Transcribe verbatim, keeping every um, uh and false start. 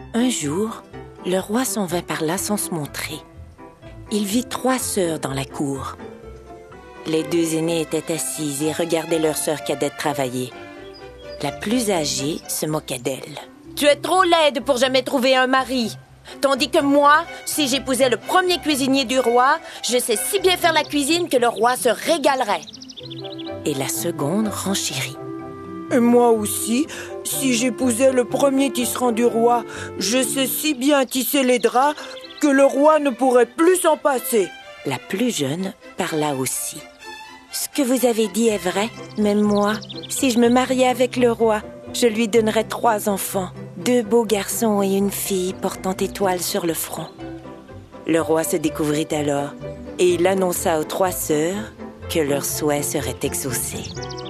Un jour, le roi s'en vint par là sans se montrer. Il vit trois sœurs dans la cour. Les deux aînées étaient assises et regardaient leur sœur cadette travailler. La plus âgée se moquait d'elle. « Tu es trop laide pour jamais trouver un mari. Tandis que moi, si j'épousais le premier cuisinier du roi, je sais si bien faire la cuisine que le roi se régalerait. » Et la seconde renchérit. « Et moi aussi, si j'épousais le premier tisserand du roi, je sais si bien tisser les draps que le roi ne pourrait plus s'en passer. » La plus jeune parla aussi. « Ce que vous avez dit est vrai, même moi, si je me mariais avec le roi, je lui donnerais trois enfants, deux beaux garçons et une fille portant étoile sur le front. » Le roi se découvrit alors et il annonça aux trois sœurs que leur souhait serait exaucé.